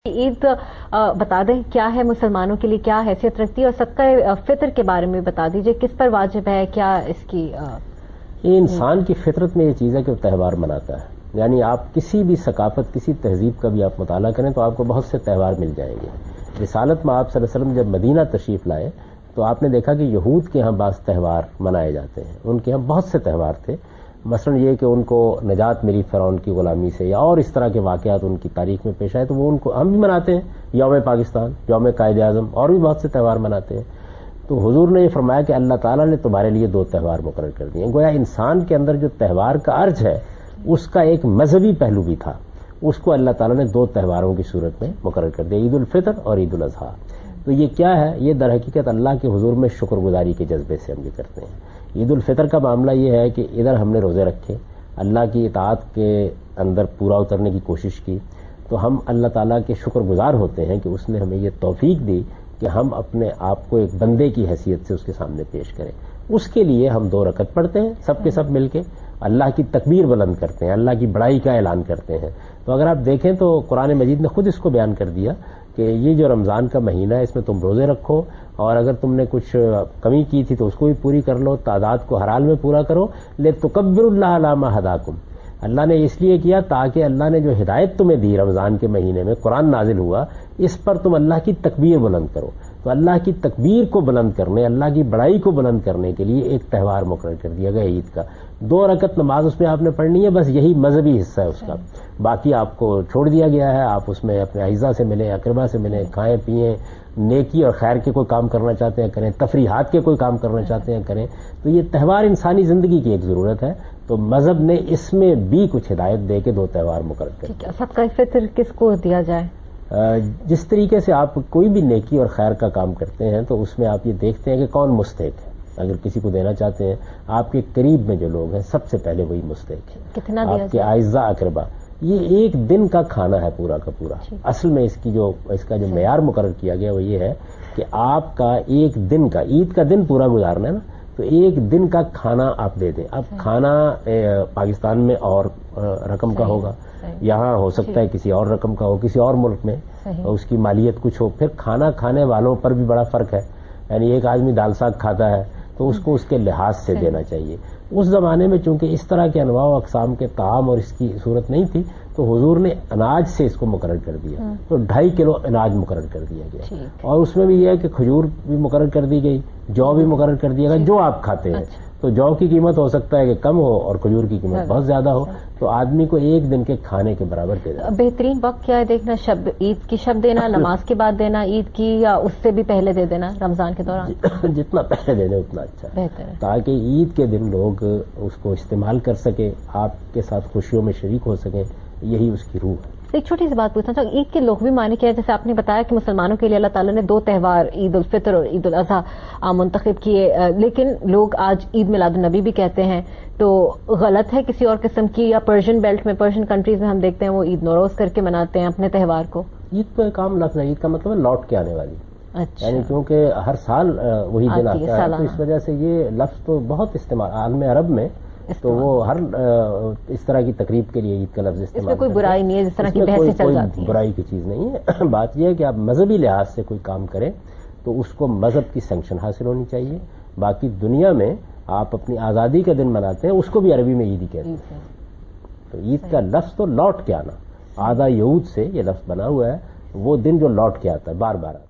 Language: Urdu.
عید بتا دیں کیا ہے مسلمانوں کے لیے، کیا حیثیت رکھتی ہے، اور صدقہ فطر کے بارے میں بتا دیجئے کس پر واجب ہے، کیا اس کی یہ انسان کی فطرت میں یہ چیز ہے کہ وہ تہوار مناتا ہے. یعنی آپ کسی بھی ثقافت، کسی تہذیب کا بھی آپ مطالعہ کریں تو آپ کو بہت سے تہوار مل جائیں گے. رسالت میں آپ صلی اللہ علیہ وسلم جب مدینہ تشریف لائے تو آپ نے دیکھا کہ یہود کے ہاں بعض تہوار منائے جاتے ہیں. ان کے ہاں بہت سے تہوار تھے، مثلا یہ کہ ان کو نجات ملی فرعون کی غلامی سے، یا اور اس طرح کے واقعات ان کی تاریخ میں پیش آئے تو وہ ان کو ہم بھی مناتے ہیں. یوم پاکستان، یوم قائد اعظم، اور بھی بہت سے تہوار مناتے ہیں. تو حضور نے یہ فرمایا کہ اللہ تعالیٰ نے تمہارے لیے 2 تہوار مقرر کر دیے. گویا انسان کے اندر جو تہوار کا ارج ہے اس کا ایک مذہبی پہلو بھی تھا، اس کو اللہ تعالیٰ نے 2 تہواروں کی صورت میں مقرر کر دیا، عید الفطر اور عید الاضحیٰ. تو یہ کیا ہے؟ یہ در حقیقت اللہ کے حضور میں شکر گزاری کے جذبے سے ہم یہ کرتے ہیں. عید الفطر کا معاملہ یہ ہے کہ ادھر ہم نے روزے رکھے، اللہ کی اطاعت کے اندر پورا اترنے کی کوشش کی، تو ہم اللہ تعالیٰ کے شکر گزار ہوتے ہیں کہ اس نے ہمیں یہ توفیق دی کہ ہم اپنے آپ کو ایک بندے کی حیثیت سے اس کے سامنے پیش کریں. اس کے لیے ہم 2 رکعت پڑھتے ہیں سب کے سب مل کے، اللہ کی تکبیر بلند کرتے ہیں، اللہ کی بڑائی کا اعلان کرتے ہیں. تو اگر آپ دیکھیں تو قرآن مجید نے خود اس کو بیان کر دیا کہ یہ جو رمضان کا مہینہ ہے اس میں تم روزے رکھو، اور اگر تم نے کچھ کمی کی تھی تو اس کو بھی پوری کر لو، تعداد کو ہر حال میں پورا کرو. لِتُکَبِّرُوا اللَّهَ عَلَىٰ مَا هَدَاكُمْ، اللہ نے اس لیے کیا تاکہ اللہ نے جو ہدایت تمہیں دی رمضان کے مہینے میں، قرآن نازل ہوا، اس پر تم اللہ کی تکبیر بلند کرو. تو اللہ کی تکبیر کو بلند کرنے، اللہ کی بڑائی کو بلند کرنے کے لیے ایک تہوار مقرر کر دیا گیا عید کا. 2 رکعت نماز اس میں آپ نے پڑھنی ہے، بس یہی مذہبی حصہ ہے اس کا. باقی آپ کو چھوڑ دیا گیا ہے، آپ اس میں اپنے اعزاء سے ملیں، اقربا سے ملیں، کھائیں پیئیں، نیکی اور خیر کے کوئی کام کرنا چاہتے ہیں کریں، تفریحات کے کوئی کام کرنا چاہتے ہیں کریں. تو یہ تہوار انسانی زندگی کی ایک ضرورت ہے، تو مذہب نے اس میں بھی کچھ ہدایت دے کے 2 تہوار مقرر کر. صدقہ فطر کس کو دیا جائے؟ جس طریقے سے آپ کوئی بھی نیکی اور خیر کا کام کرتے ہیں تو اس میں آپ یہ دیکھتے ہیں کہ کون مستحق ہے. اگر کسی کو دینا چاہتے ہیں، آپ کے قریب میں جو لوگ ہیں سب سے پہلے وہی مستحق ہے. کتنا دیا آپ کے اعزاء اقربا. یہ 1 دن کا کھانا ہے پورا کا پورا. اصل میں اس کا جو معیار مقرر کیا گیا وہ یہ ہے کہ آپ کا 1 دن کا، عید کا دن پورا گزارنا ہے نا، تو 1 دن کا کھانا آپ دے دیں. اب کھانا پاکستان میں اور رقم کا ہوگا، یہاں ہو سکتا ہے کسی اور رقم کا ہو، کسی اور ملک میں اس کی مالیت کچھ ہو. پھر کھانا کھانے والوں پر بھی بڑا فرق ہے. یعنی ایک آدمی دال ساگ کھاتا ہے تو اس کو اس کے لحاظ سے دینا چاہیے. اس زمانے میں چونکہ اس طرح کے انواع و اقسام کے طعام اور اس کی صورت نہیں تھی تو حضور نے اناج سے اس کو مقرر کر دیا. تو 2.5 کلو اناج مقرر کر دیا گیا، اور اس میں بھی یہ ہے کہ کھجور بھی مقرر کر دی گئی، جو بھی مقرر کر دیا گیا جو آپ کھاتے ہیں. تو جو کی قیمت ہو سکتا ہے کہ کم ہو اور کھجور کی قیمت بہت زیادہ ہو، تو آدمی کو 1 دن کے کھانے کے برابر دے دینا. بہترین وقت کیا ہے دیکھنا؟ عید کی شب دینا، نماز کے بعد دینا عید کی، یا اس سے بھی پہلے دے دینا رمضان کے دوران؟ جتنا پہلے دے دیں اتنا اچھا بہتر ہے، تاکہ عید کے دن لوگ اس کو استعمال کر سکیں، آپ کے ساتھ خوشیوں میں شریک ہو سکیں. یہی اس کی روح ہے. ایک چھوٹی سی بات پوچھنا چاہوں، عید کے لغوی معنی کیا ہے؟ جیسے آپ نے بتایا کہ مسلمانوں کے لیے اللہ تعالیٰ نے 2 تہوار عید الفطر اور عید الاضحیٰ منتخب کیے، لیکن لوگ آج عید میلاد النبی بھی کہتے ہیں، تو غلط ہے کسی اور قسم کی؟ یا پرشین بیلٹ میں، پرشین کنٹریز میں ہم دیکھتے ہیں وہ عید نوروز کر کے مناتے ہیں اپنے تہوار کو. عید تو ایک عام لفظ ہے، عید کا مطلب ہے لوٹ کے آنے والی. اچھا، یعنی کیونکہ ہر سال وہی دن آتا ہے، تو اس وجہ سے یہ لفظ تو بہت استعمال عالم عرب میں، تو وہ ہر اس طرح کی تقریب کے لیے عید کا لفظ استعمال. اس میں کوئی برائی نہیں ہے، جس طرح کی بحثیں چل جاتی ہیں، برائی کی چیز نہیں ہے. بات یہ ہے کہ آپ مذہبی لحاظ سے کوئی کام کریں تو اس کو مذہب کی سینکشن حاصل ہونی چاہیے. باقی دنیا میں آپ اپنی آزادی کا دن مناتے ہیں، اس کو بھی عربی میں عید ہی کہتے ہیں. تو عید کا لفظ تو لوٹ کے آنا، آدھا یہود سے یہ لفظ بنا ہوا ہے، وہ دن جو لوٹ کے آتا ہے بار بار.